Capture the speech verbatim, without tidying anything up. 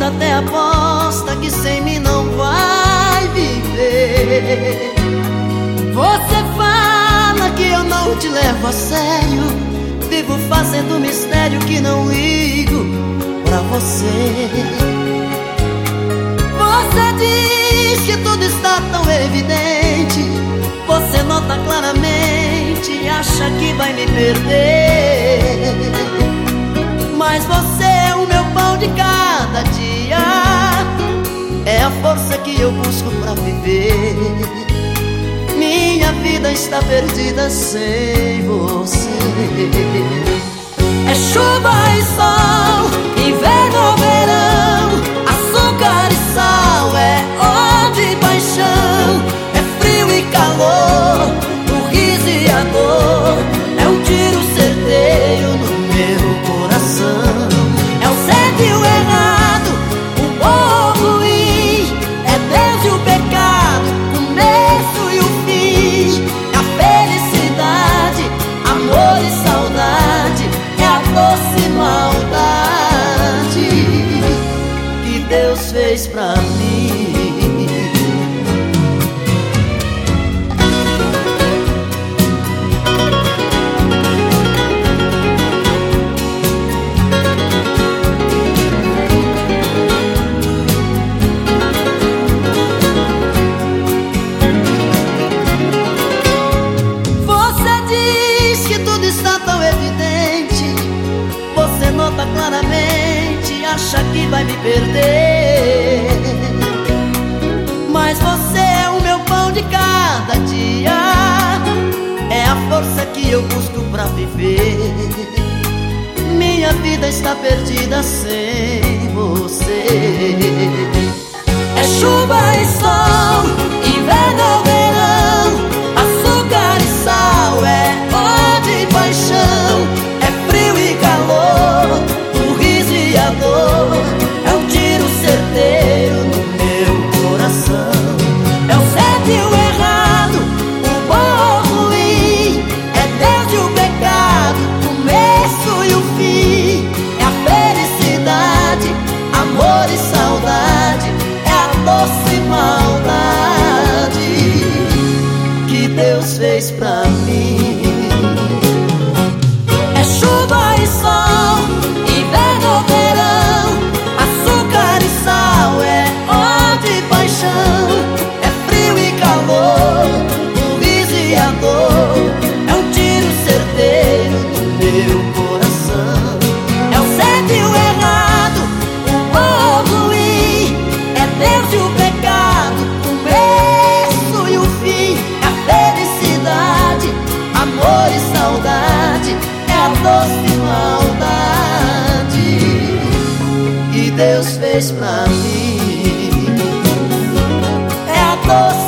até aposta que sem mim não vai viver. Você fala que eu não te levo a sério, vivo fazendo mistério que não ligo pra você. Você diz que tudo está tão evidente, você nota claramente e acha que vai me perder. Mas você é o meu pão de cada dia, é a força que eu busco pra viver. Minha vida está perdida sem você. É chuva e sol, inverno ou verão, açúcar e sal, é ódio e paixão, é frio e calor, o riso e a dor, é um tiro certeiro no meu coração. É o certo e o errado, o bom ou o ruim, é Deus e o pecado, o começo e o fim, é a felicidade, amor e saudade, é a doce maldade que Deus fez pra mim. Você nota claramente, acha que vai me perder. Mas você é o meu pão de cada dia, é a força que eu busco pra viver. Minha vida está perdida sem você. É chuva e sol, inverno ou verão, açúcar e sal, é ódio e paixão, é um tiro certeiro no meu coração. É o certo e o errado, o bom ou o ruim, é Deus e o pecado, o começo e o fim, é a felicidade, amor e saudade, é a doce maldade que Deus fez pra mim. É chuva e sol, inverno ou verão, açúcar e sal, é ódio e paixão, é frio e calor, o riso e a dor, é um tiro certeiro no meu coração. É o certo e o errado, o bom ou o ruim, é Deus e o pecado, o começo e o fim, é a felicidade, amor e saudade, é a doce maldade que Deus fez pra mim. É a doce